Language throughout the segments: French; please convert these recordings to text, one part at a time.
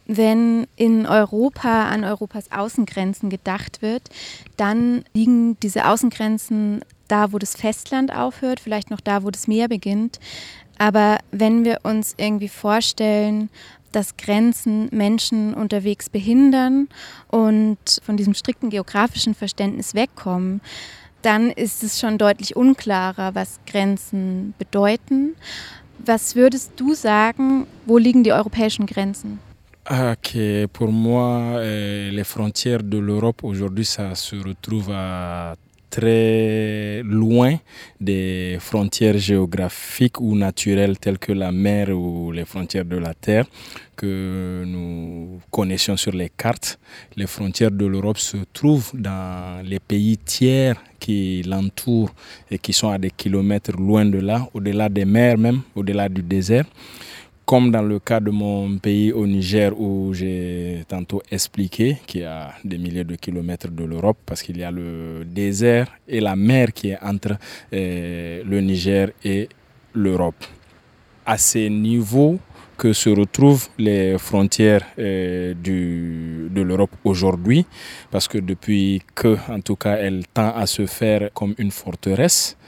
Wenn in Europa an Europas Außengrenzen gedacht wird, dann liegen diese Außengrenzen da, wo das Festland aufhört, vielleicht noch da, wo das Meer beginnt. Aber wenn wir uns irgendwie vorstellen, dass Grenzen Menschen unterwegs behindern und von diesem strikten geografischen Verständnis wegkommen, dann ist es schon deutlich unklarer, was Grenzen bedeuten. Was würdest du sagen, wo liegen die europäischen Grenzen? Ok, pour moi, les frontières de l'Europe aujourd'hui, ça se retrouve à très loin des frontières géographiques ou naturelles telles que la mer ou les frontières de la terre que nous connaissions sur les cartes. Les frontières de l'Europe se trouvent dans les pays tiers qui l'entourent et qui sont à des kilomètres loin de là, au-delà des mers même, au-delà du désert. Comme dans le cas de mon pays au Niger où j'ai tantôt expliqué qu'il y a des milliers de kilomètres de l'Europe parce qu'il y a le désert et la mer qui est entre le Niger et l'Europe. À ces niveaux que se retrouvent les frontières de l'Europe aujourd'hui, parce que depuis que, en tout cas, elle tend à se faire comme une forteresse,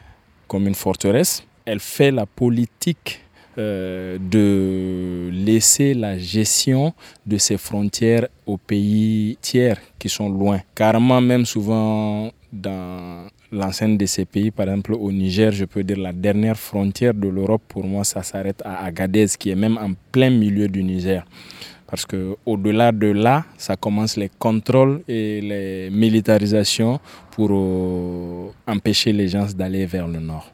elle fait la politique de laisser la gestion de ces frontières aux pays tiers qui sont loin. Carrément, même souvent dans l'enceinte de ces pays, par exemple au Niger, je peux dire la dernière frontière de l'Europe, pour moi, ça s'arrête à Agadez, qui est même en plein milieu du Niger. Parce qu'au-delà de là, ça commence les contrôles et les militarisations pour empêcher les gens d'aller vers le nord.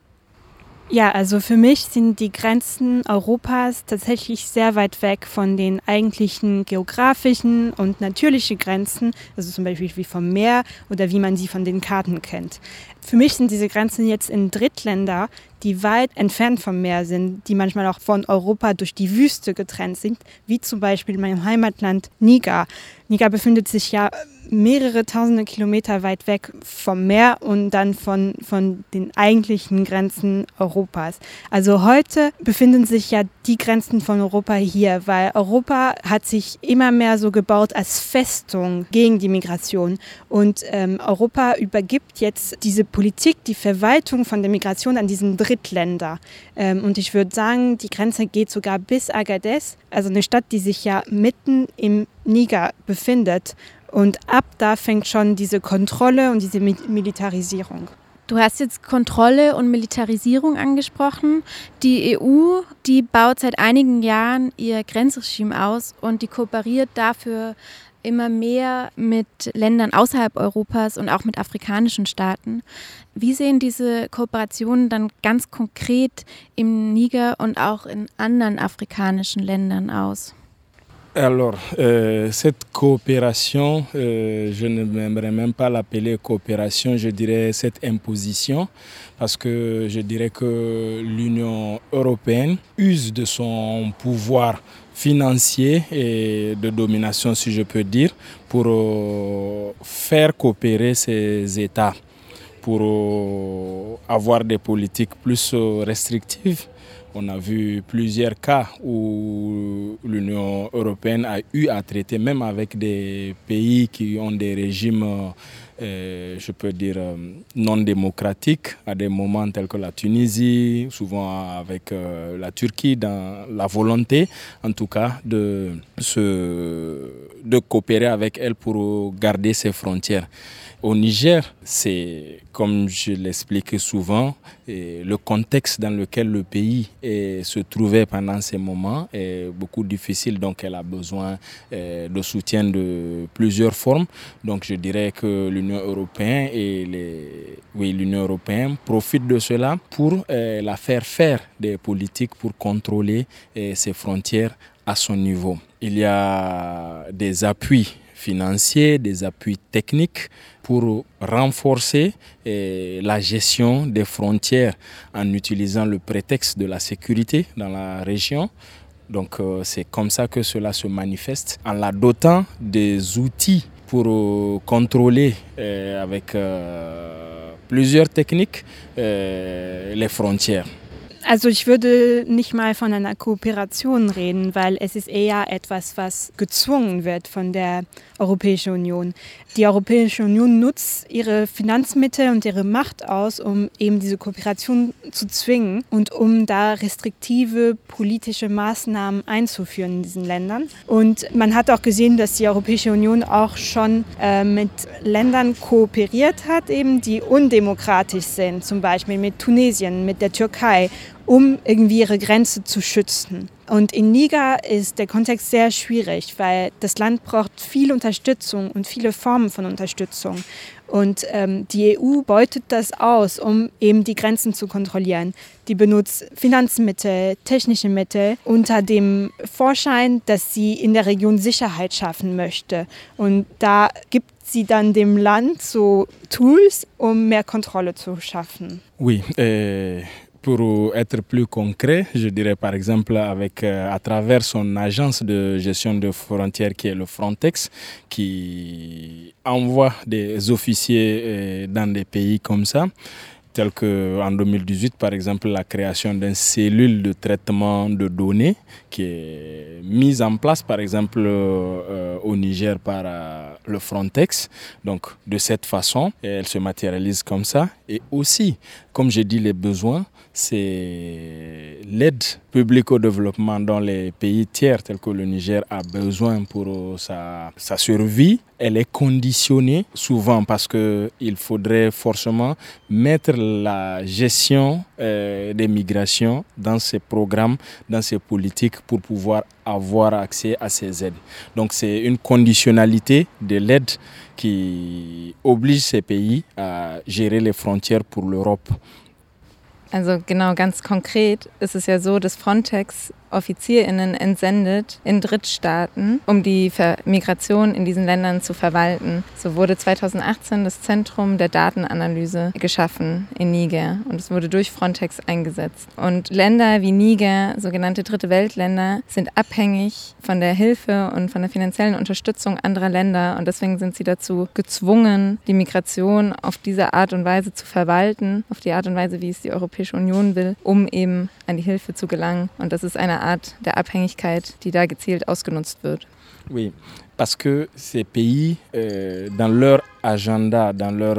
Ja, also für mich sind die Grenzen Europas tatsächlich sehr weit weg von den eigentlichen geografischen und natürlichen Grenzen, also zum Beispiel wie vom Meer oder wie man sie von den Karten kennt. Für mich sind diese Grenzen jetzt in Drittländer, die weit entfernt vom Meer sind, die manchmal auch von Europa durch die Wüste getrennt sind, wie zum Beispiel mein Heimatland Niger. Niger befindet sich ja mehrere tausende Kilometer weit weg vom Meer und dann von den eigentlichen Grenzen Europas. Also heute befinden sich ja die Grenzen von Europa hier, weil Europa hat sich immer mehr so gebaut als Festung gegen die Migration. Und Europa übergibt jetzt diese Politik, die Verwaltung von der Migration an diesen Drittländer. Und ich würde sagen, die Grenze geht sogar bis Agadez, also eine Stadt, die sich ja mitten im Niger befindet. Und ab da fängt schon diese Kontrolle und diese Militarisierung. Du hast jetzt Kontrolle und Militarisierung angesprochen. Die EU, die baut seit einigen Jahren ihr Grenzregime aus und die kooperiert dafür immer mehr mit Ländern außerhalb Europas und auch mit afrikanischen Staaten. Wie sehen diese Kooperationen dann ganz konkret im Niger und auch in anderen afrikanischen Ländern aus? Alors, cette coopération, je n'aimerais même pas l'appeler coopération, je dirais cette imposition, parce que je dirais que l'Union européenne use de son pouvoir financier et de domination, si je peux dire, pour faire coopérer ces États, pour avoir des politiques plus restrictives. On a vu plusieurs cas où l'Union européenne a eu à traiter, même avec des pays qui ont des régimes, je peux dire, non démocratiques, à des moments tels que la Tunisie, souvent avec la Turquie, dans la volonté, en tout cas, de coopérer avec elle pour garder ses frontières. Au Niger, c'est, comme je l'explique souvent, le contexte dans lequel le pays se trouvait pendant ces moments est beaucoup difficile, donc elle a besoin de soutien de plusieurs formes. Donc je dirais que l'Union européenne l'Union européenne profite de cela pour la faire des politiques pour contrôler ses frontières à son niveau. Il y a des appuis financiers, des appuis techniques pour renforcer la gestion des frontières en utilisant le prétexte de la sécurité dans la région. Donc c'est comme ça que cela se manifeste, en la dotant des outils pour contrôler avec plusieurs techniques les frontières. Also ich würde nicht mal von einer Kooperation reden, weil es ist eher etwas, was gezwungen wird von der Europäischen Union. Die Europäische Union nutzt ihre Finanzmittel und ihre Macht aus, um eben diese Kooperation zu zwingen und um da restriktive politische Maßnahmen einzuführen in diesen Ländern. Und man hat auch gesehen, dass die Europäische Union auch schon mit Ländern kooperiert hat, eben die undemokratisch sind, zum Beispiel mit Tunesien, mit der Türkei, um irgendwie ihre Grenze zu schützen. Und in Niger ist der Kontext sehr schwierig, weil das Land braucht viel Unterstützung und viele Formen von Unterstützung. Und die EU beutet das aus, um eben die Grenzen zu kontrollieren. Die benutzt Finanzmittel, technische Mittel unter dem Vorschein, dass sie in der Region Sicherheit schaffen möchte. Und da gibt sie dann dem Land so Tools, um mehr Kontrolle zu schaffen. Oui, pour être plus concret, je dirais par exemple à travers son agence de gestion de frontières qui est le Frontex, qui envoie des officiers dans des pays comme ça, tel qu'en 2018 par exemple la création d'une cellule de traitement de données qui est mise en place par exemple au Niger par le Frontex. Donc de cette façon, elle se matérialise comme ça. Et aussi, comme j'ai dit, les besoins, c'est l'aide publique au développement dans les pays tiers tels que le Niger a besoin pour sa survie. Elle est conditionnée souvent parce qu'il faudrait forcément mettre la gestion des migrations dans ces programmes, dans ces politiques pour pouvoir avoir accès à ces aides. Donc c'est une conditionnalité de l'aide qui oblige ces pays à gérer les frontières pour l'Europe. Also genau, ganz konkret ist es ja so, dass Frontex OffizierInnen entsendet in Drittstaaten, um die Migration in diesen Ländern zu verwalten. So wurde 2018 das Zentrum der Datenanalyse geschaffen in Niger und es wurde durch Frontex eingesetzt. Und Länder wie Niger, sogenannte Dritte Weltländer, sind abhängig von der Hilfe und von der finanziellen Unterstützung anderer Länder und deswegen sind sie dazu gezwungen, die Migration auf diese Art und Weise zu verwalten, auf die Art und Weise, wie es die Europäische Union will, um eben an die Hilfe zu gelangen. Und das ist eine Art der Abhängigkeit, die da gezielt ausgenutzt wird. Oui, parce que ces pays, dans leur agenda, dans leur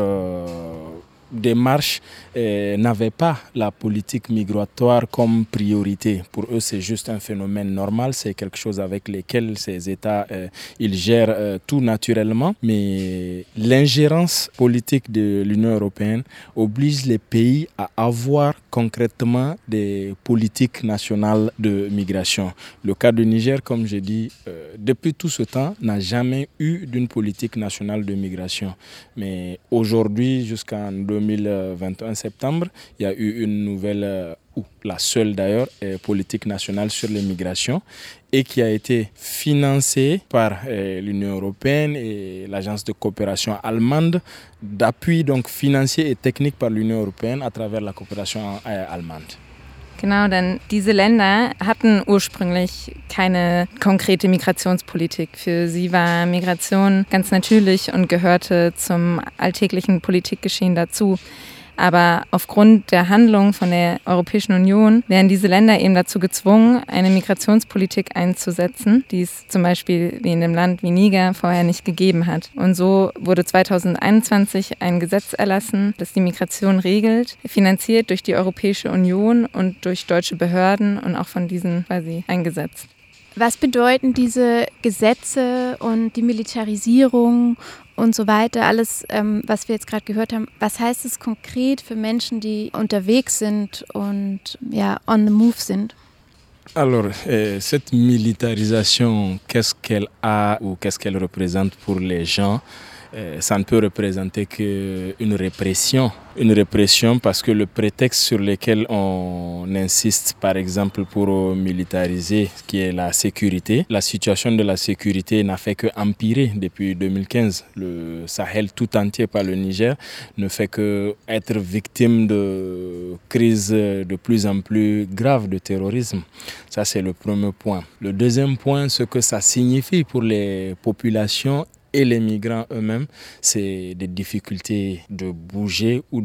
démarche, n'avaient pas la politique migratoire comme priorité. Pour eux, c'est juste un phénomène normal, c'est quelque chose avec lequel ces États ils gèrent tout naturellement. Mais l'ingérence politique de l'Union européenne oblige les pays à avoir concrètement des politiques nationales de migration. Le cas du Niger, comme je dis, depuis tout ce temps, n'a jamais eu d'une politique nationale de migration. Mais aujourd'hui, jusqu'en 2021 septembre, il y a eu une nouvelle, ou la seule d'ailleurs, politique nationale sur les migrations et qui a été financée par l'Union européenne et l'agence de coopération allemande, d'appui donc financier et technique par l'Union européenne à travers la coopération allemande. Genau, denn diese Länder hatten ursprünglich keine konkrete Migrationspolitik. Für sie war Migration ganz natürlich und gehörte zum alltäglichen Politikgeschehen dazu. Aber aufgrund der Handlung von der Europäischen Union werden diese Länder eben dazu gezwungen, eine Migrationspolitik einzusetzen, die es zum Beispiel wie in einem Land wie Niger vorher nicht gegeben hat. Und so wurde 2021 ein Gesetz erlassen, das die Migration regelt, finanziert durch die Europäische Union und durch deutsche Behörden und auch von diesen quasi eingesetzt. Was bedeuten diese Gesetze und die Militarisierung und so weiter, alles, was wir jetzt gerade gehört haben, was heißt es konkret für Menschen, die unterwegs sind und ja, on the move sind? Alors, cette militarisation, qu'est-ce qu'elle a ou qu'est-ce qu'elle représente pour les gens? Ça ne peut représenter qu'une répression. Une répression parce que le prétexte sur lequel on insiste, par exemple, pour militariser, qui est la sécurité, la situation de la sécurité n'a fait qu'empirer depuis 2015. Le Sahel tout entier, pas le Niger, ne fait qu'être victime de crises de plus en plus graves de terrorisme. Ça, c'est le premier point. Le deuxième point, ce que ça signifie pour les populations et les migrants eux-mêmes, c'est des difficultés de bouger ou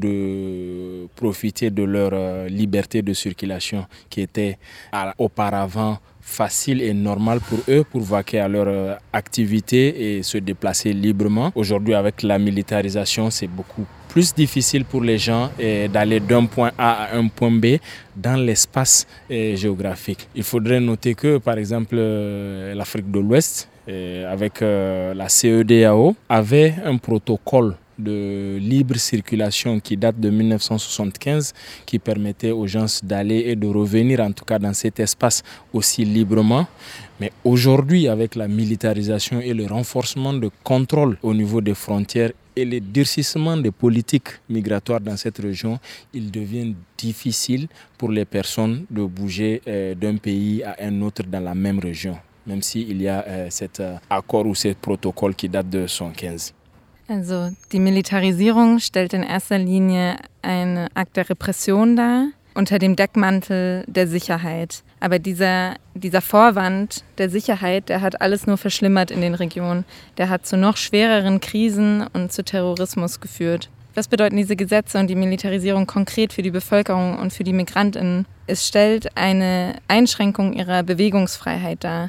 de profiter de leur liberté de circulation qui était auparavant facile et normal pour eux pour vaquer à leur activité et se déplacer librement. Aujourd'hui, avec la militarisation, c'est beaucoup plus difficile pour les gens d'aller d'un point A à un point B dans l'espace géographique. Il faudrait noter que, par exemple, l'Afrique de l'Ouest, avec la CEDEAO, avait un protocole de libre circulation qui date de 1975 qui permettait aux gens d'aller et de revenir en tout cas dans cet espace aussi librement. Mais aujourd'hui, avec la militarisation et le renforcement de contrôle au niveau des frontières et le durcissement des politiques migratoires dans cette région, il devient difficile pour les personnes de bouger d'un pays à un autre dans la même région, même s'il y a cet accord ou cet protocole qui date de 1975. Also die Militarisierung stellt in erster Linie einen Akt der Repression dar, unter dem Deckmantel der Sicherheit. Aber dieser Vorwand der Sicherheit, der hat alles nur verschlimmert in den Regionen. Der hat zu noch schwereren Krisen und zu Terrorismus geführt. Was bedeuten diese Gesetze und die Militarisierung konkret für die Bevölkerung und für die MigrantInnen? Es stellt eine Einschränkung ihrer Bewegungsfreiheit dar.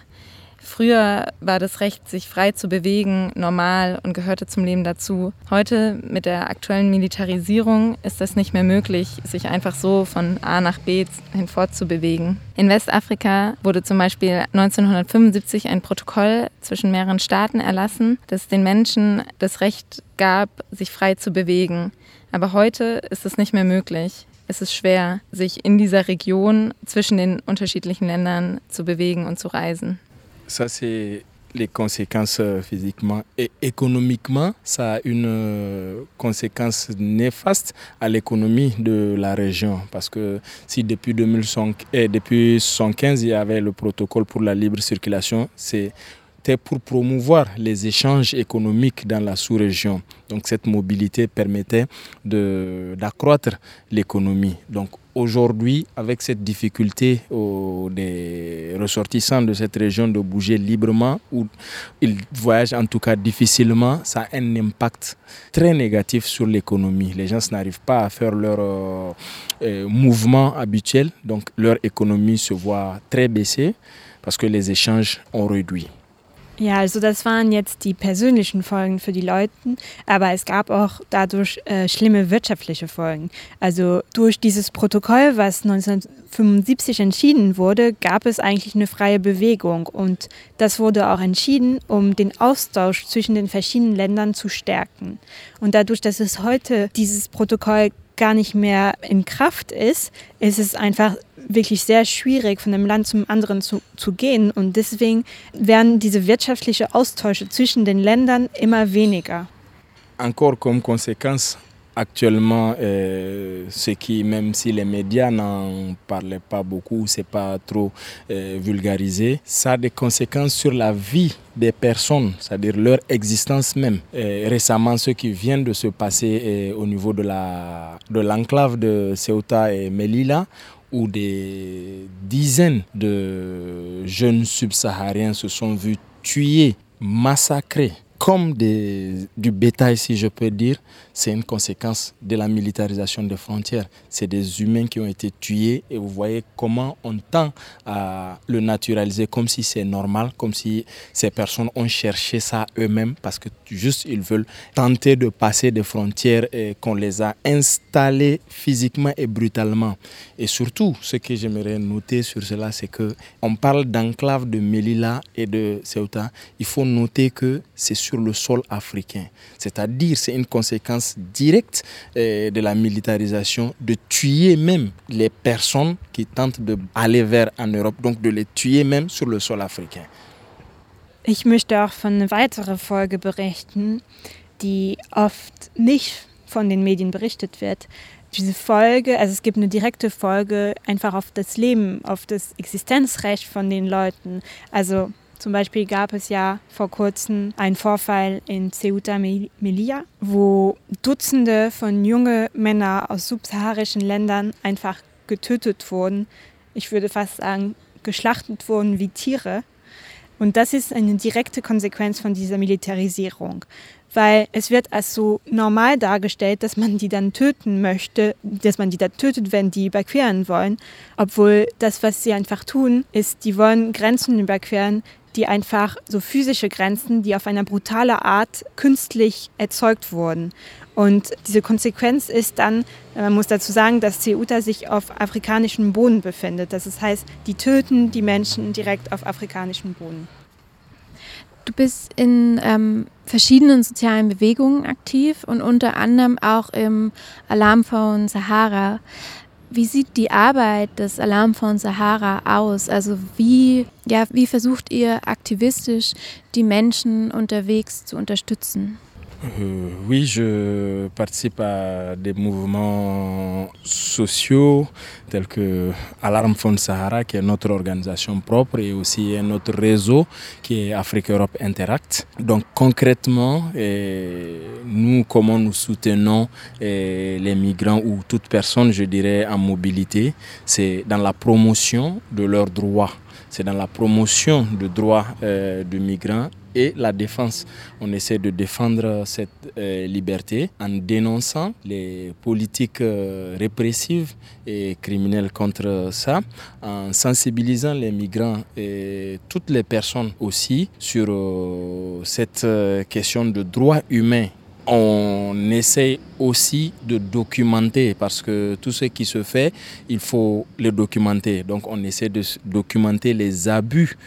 Früher war das Recht, sich frei zu bewegen, normal und gehörte zum Leben dazu. Heute mit der aktuellen Militarisierung ist das nicht mehr möglich, sich einfach so von A nach B hinfortzubewegen. In Westafrika wurde zum Beispiel 1975 ein Protokoll zwischen mehreren Staaten erlassen, das den Menschen das Recht gab, sich frei zu bewegen. Aber heute ist es nicht mehr möglich. Es ist schwer, sich in dieser Region zwischen den unterschiedlichen Ländern zu bewegen und zu reisen. Ça, c'est les conséquences physiquement et économiquement. Ça a une conséquence néfaste à l'économie de la région. Parce que si depuis 1975, il y avait le protocole pour la libre circulation, c'était pour promouvoir les échanges économiques dans la sous-région. Donc cette mobilité permettait d'accroître l'économie. Donc aujourd'hui, avec cette difficulté des ressortissants de cette région de bouger librement, ou ils voyagent en tout cas difficilement, ça a un impact très négatif sur l'économie. Les gens n'arrivent pas à faire leur mouvement habituel, donc leur économie se voit très baissée parce que les échanges ont réduit. Ja, also das waren jetzt die persönlichen Folgen für die Leute, aber es gab auch dadurch schlimme wirtschaftliche Folgen. Also durch dieses Protokoll, was 1975 entschieden wurde, gab es eigentlich eine freie Bewegung und das wurde auch entschieden, um den Austausch zwischen den verschiedenen Ländern zu stärken. Und dadurch, dass es heute dieses Protokoll gar nicht mehr in Kraft ist es einfach wirklich sehr schwierig, von einem Land zum anderen zu gehen. Und deswegen werden diese wirtschaftlichen Austausche zwischen den Ländern immer weniger. Encore comme conséquence, actuellement, ce qui, même si les médias n'en parlaient pas beaucoup, c'est pas trop vulgarisé, ça a des conséquences sur la vie des personnes, c'est-à-dire leur existence même. Récemment, ce qui vient de se passer au niveau de l'enclave de Ceuta et Melilla, où des dizaines de jeunes subsahariens se sont vus tués, massacrés, comme du bétail, si je peux dire, c'est une conséquence de la militarisation des frontières. C'est des humains qui ont été tués et vous voyez comment on tend à le naturaliser comme si c'est normal, comme si ces personnes ont cherché ça eux-mêmes parce que juste ils veulent tenter de passer des frontières et qu'on les a installés physiquement et brutalement. Et surtout, ce que j'aimerais noter sur cela, c'est qu'on parle d'enclave de Melilla et de Ceuta. Il faut noter que c'est sur le sol africain. C'est-à-dire, c'est une conséquence directe de la militarisation, de tuer même les personnes qui tentent d'aller vers en Europe, donc de les tuer même sur le sol africain. Ich möchte auch von einer weiteren Folge berichten, die oft nicht von den Medien berichtet wird. Diese Folge, also es gibt eine direkte Folge einfach auf das Leben, auf das Existenzrecht von den Leuten. Also zum Beispiel gab es ja vor kurzem einen Vorfall in Ceuta Melilla, wo Dutzende von jungen Männern aus subsaharischen Ländern einfach getötet wurden. Ich würde fast sagen, geschlachtet wurden wie Tiere. Und das ist eine direkte Konsequenz von dieser Militarisierung, weil es wird als so normal dargestellt, dass man die dann töten möchte, dass man die dann tötet, wenn die überqueren wollen, obwohl das, was sie einfach tun, ist, die wollen Grenzen überqueren, die einfach so physische Grenzen, die auf eine brutale Art künstlich erzeugt wurden. Und diese Konsequenz ist dann, man muss dazu sagen, dass Ceuta sich auf afrikanischem Boden befindet. Das heißt, die töten die Menschen direkt auf afrikanischem Boden. Du bist in verschiedenen sozialen Bewegungen aktiv und unter anderem auch im Alarmfonds Sahara. Wie sieht die Arbeit des Alarmfonds Sahara aus? Also wie versucht ihr aktivistisch die Menschen unterwegs zu unterstützen? Oui, je participe à des mouvements sociaux tels que Alarmfonds Sahara, qui est notre organisation propre, et aussi un autre réseau qui est Afrique-Europe Interact. Donc concrètement, nous, comment nous soutenons les migrants ou toute personne, je dirais, en mobilité, c'est dans la promotion de leurs droits. C'est dans la promotion des droits des migrants et la défense. On essaie de défendre cette liberté en dénonçant les politiques répressives et criminelles contre ça, en sensibilisant les migrants et toutes les personnes aussi sur cette question de droits humains. On essaie aussi de documenter parce que tout ce qui se fait, il faut le documenter. Donc on essaie de documenter les abus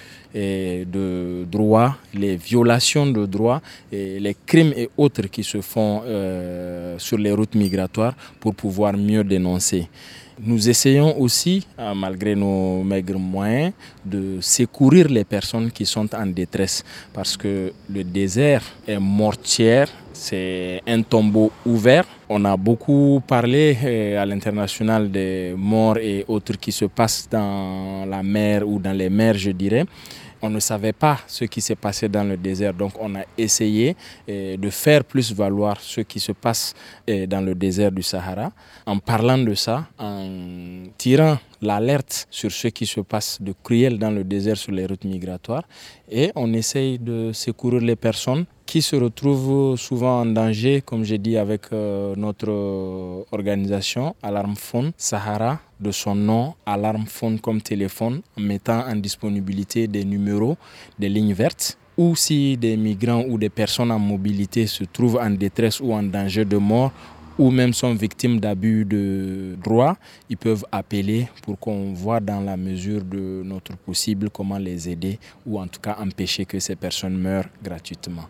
de droits, les violations de droits, et les crimes et autres qui se font sur les routes migratoires pour pouvoir mieux dénoncer. Nous essayons aussi, malgré nos maigres moyens, de secourir les personnes qui sont en détresse parce que le désert est mortière, c'est un tombeau ouvert. On a beaucoup parlé à l'international des morts et autres qui se passent dans la mer ou dans les mers, je dirais. On ne savait pas ce qui s'est passé dans le désert, donc on a essayé de faire plus valoir ce qui se passe dans le désert du Sahara, en parlant de ça, en tirant l'alerte sur ce qui se passe de cruel dans le désert sur les routes migratoires, et on essaye de secourir les personnes qui se retrouvent souvent en danger, comme j'ai dit avec notre organisation Alarmfonds Sahara, de son nom, Alarmfonds comme téléphone, en mettant en disponibilité des numéros, des lignes vertes, ou si des migrants ou des personnes en mobilité se trouvent en détresse ou en danger de mort, ou même sont victimes d'abus de droit, ils peuvent appeler pour qu'on voit dans la mesure de notre possible comment les aider ou en tout cas empêcher que ces personnes meurent gratuitement.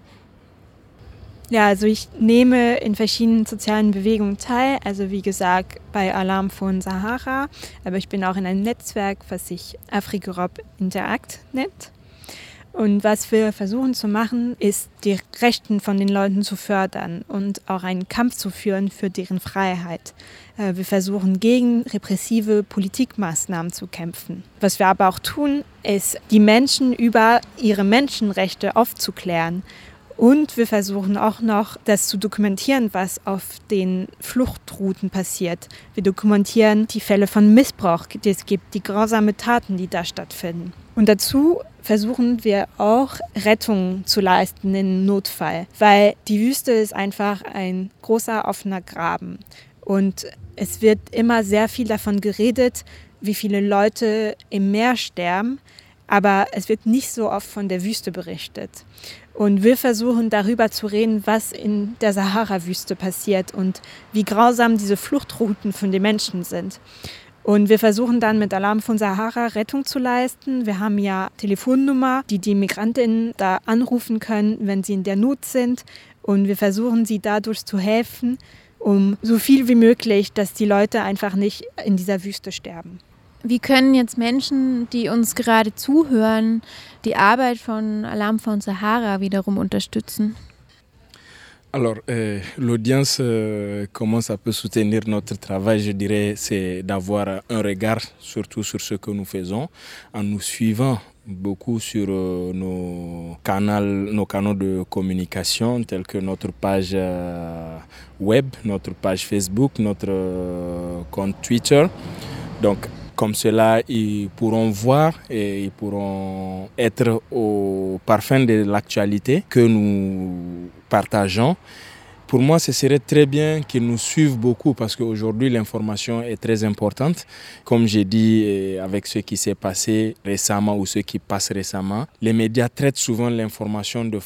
Ja, also ich nehme in verschiedenen sozialen Bewegungen teil, also wie gesagt bei Alarmfonds Sahara, aber ich bin auch in einem Netzwerk, was sich Afrique-Europe Interact nennt. Und was wir versuchen zu machen, ist, die Rechten von den Leuten zu fördern und auch einen Kampf zu führen für deren Freiheit. Wir versuchen, gegen repressive Politikmaßnahmen zu kämpfen. Was wir aber auch tun, ist, die Menschen über ihre Menschenrechte aufzuklären. Und wir versuchen auch noch, das zu dokumentieren, was auf den Fluchtrouten passiert. Wir dokumentieren die Fälle von Missbrauch, die es gibt, die grausame Taten, die da stattfinden. Und dazu versuchen wir auch Rettung zu leisten im Notfall, weil die Wüste ist einfach ein großer offener Graben. Und es wird immer sehr viel davon geredet, wie viele Leute im Meer sterben, aber es wird nicht so oft von der Wüste berichtet. Und wir versuchen darüber zu reden, was in der Sahara-Wüste passiert und wie grausam diese Fluchtrouten von den Menschen sind. Und wir versuchen dann mit Alarmfonds Sahara Rettung zu leisten. Wir haben ja Telefonnummer, die Migrantinnen da anrufen können, wenn sie in der Not sind. Und wir versuchen sie dadurch zu helfen, um so viel wie möglich, dass die Leute einfach nicht in dieser Wüste sterben. Wie können jetzt Menschen, die uns gerade zuhören, die Arbeit von Alarmfonds Sahara wiederum unterstützen? Alors, l'audience, comment ça peut soutenir notre travail, je dirais, c'est d'avoir un regard surtout sur ce que nous faisons, en nous suivant beaucoup sur nos canaux de communication, tels que notre page web, notre page Facebook, notre compte Twitter. Donc, Comme cela, ils pourront voir et ils pourront être au parfum de l'actualité que nous partageons. Pour moi, ce serait très bien qu'ils nous suivent beaucoup parce qu'aujourd'hui, l'information est très importante. Comme j'ai dit, avec ce qui s'est passé récemment ou ce qui passe récemment, les médias traitent souvent l'information de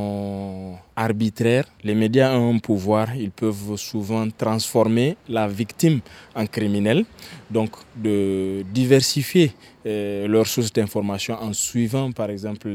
façon arbitraire. Les médias ont un pouvoir, ils peuvent souvent transformer la victime en criminel. Donc, de diversifier leurs sources d'information en suivant par exemple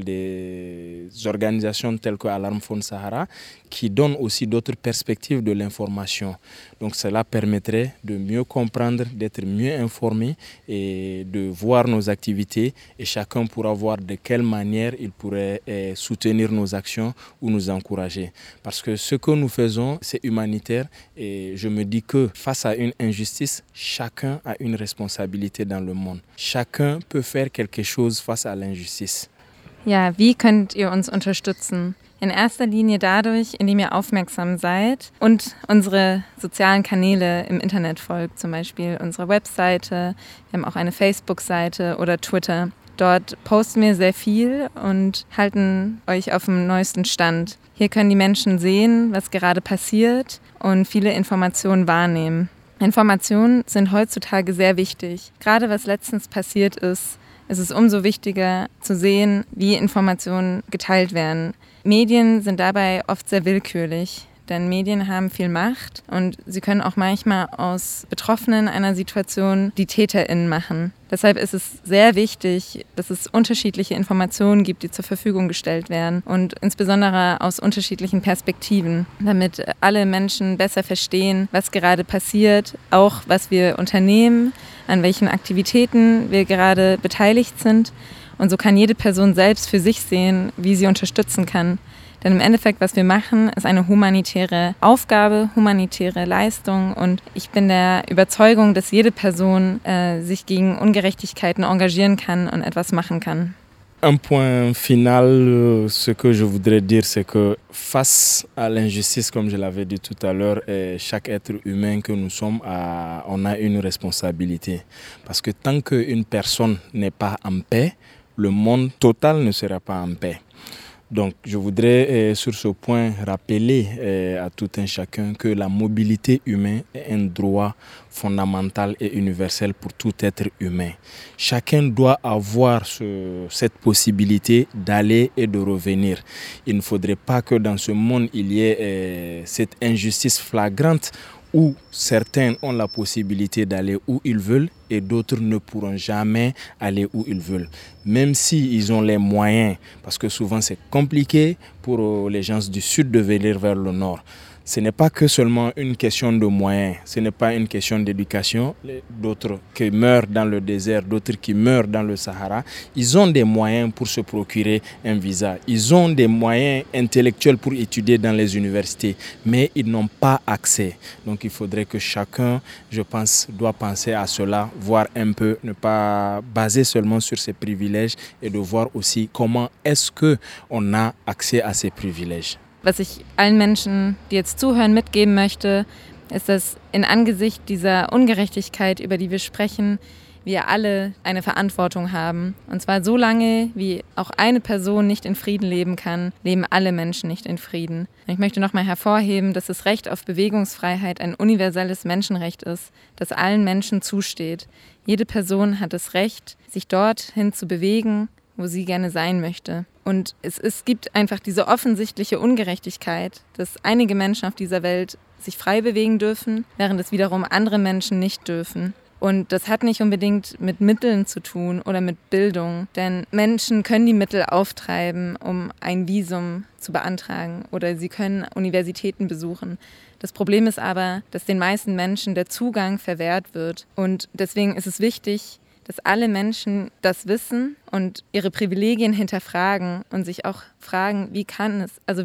des organisations telles que Alarm Phone Sahara qui donnent aussi d'autres perspectives de l'information. Donc cela permettrait de mieux comprendre, d'être mieux informé et de voir nos activités et chacun pourra voir de quelle manière il pourrait soutenir nos actions ou nous encourager. Parce que ce que nous faisons, c'est humanitaire et je me dis que face à une injustice, chacun a une responsabilité dans le monde. Chacun peut faire quelque chose face à l'injustice. Ja, wie könnt ihr uns unterstützen? In erster Linie dadurch, indem ihr aufmerksam seid und unsere sozialen Kanäle im Internet folgt, zum Beispiel unsere Webseite, wir haben auch eine Facebook-Seite oder Twitter. Dort posten wir sehr viel und halten euch auf dem neuesten Stand. Hier können die Menschen sehen, was gerade passiert und viele Informationen wahrnehmen. Informationen sind heutzutage sehr wichtig. Gerade was letztens passiert ist, ist es umso wichtiger zu sehen, wie Informationen geteilt werden. Medien sind dabei oft sehr willkürlich, denn Medien haben viel Macht und sie können auch manchmal aus Betroffenen einer Situation die TäterInnen machen. Deshalb ist es sehr wichtig, dass es unterschiedliche Informationen gibt, die zur Verfügung gestellt werden und insbesondere aus unterschiedlichen Perspektiven, damit alle Menschen besser verstehen, was gerade passiert, auch was wir unternehmen, an welchen Aktivitäten wir gerade beteiligt sind. Und so kann jede Person selbst für sich sehen, wie sie unterstützen kann. Denn im Endeffekt, was wir machen, ist eine humanitäre Aufgabe, humanitäre Leistung. Und ich bin der Überzeugung, dass jede Person sich gegen Ungerechtigkeiten engagieren kann und etwas machen kann. Un point final, ce que je voudrais dire, c'est que face à l'injustice, comme je l'avais dit tout à l'heure, chaque être humain que nous sommes, on a une responsabilité. Parce que tant qu'une personne n'est pas en paix, le monde total ne sera pas en paix. Donc je voudrais sur ce point rappeler à tout un chacun que la mobilité humaine est un droit fondamental et universel pour tout être humain. Chacun doit avoir cette possibilité d'aller et de revenir. Il ne faudrait pas que dans ce monde il y ait cette injustice flagrante où certains ont la possibilité d'aller où ils veulent et d'autres ne pourront jamais aller où ils veulent. Même s'ils ont les moyens, parce que souvent c'est compliqué pour les gens du sud de venir vers le nord. Ce n'est pas que seulement une question de moyens, ce n'est pas une question d'éducation. D'autres qui meurent dans le désert, d'autres qui meurent dans le Sahara, ils ont des moyens pour se procurer un visa. Ils ont des moyens intellectuels pour étudier dans les universités, mais ils n'ont pas accès. Donc il faudrait que chacun, je pense, doit penser à cela, voir un peu, ne pas baser seulement sur ses privilèges et de voir aussi comment est-ce qu'on a accès à ces privilèges. Was ich allen Menschen, die jetzt zuhören, mitgeben möchte, ist, dass in Angesicht dieser Ungerechtigkeit, über die wir sprechen, wir alle eine Verantwortung haben. Und zwar so lange, wie auch eine Person nicht in Frieden leben kann, leben alle Menschen nicht in Frieden. Und ich möchte nochmal hervorheben, dass das Recht auf Bewegungsfreiheit ein universelles Menschenrecht ist, das allen Menschen zusteht. Jede Person hat das Recht, sich dorthin zu bewegen, wo sie gerne sein möchte. Und es gibt einfach diese offensichtliche Ungerechtigkeit, dass einige Menschen auf dieser Welt sich frei bewegen dürfen, während es wiederum andere Menschen nicht dürfen. Und das hat nicht unbedingt mit Mitteln zu tun oder mit Bildung, denn Menschen können die Mittel auftreiben, um ein Visum zu beantragen oder sie können Universitäten besuchen. Das Problem ist aber, dass den meisten Menschen der Zugang verwehrt wird. Und deswegen ist es wichtig, dass alle Menschen das wissen und ihre Privilegien hinterfragen und sich auch fragen, wie kam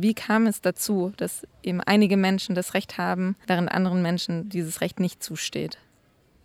es dazu, dass eben einige Menschen das Recht haben, während anderen Menschen dieses Recht nicht zusteht.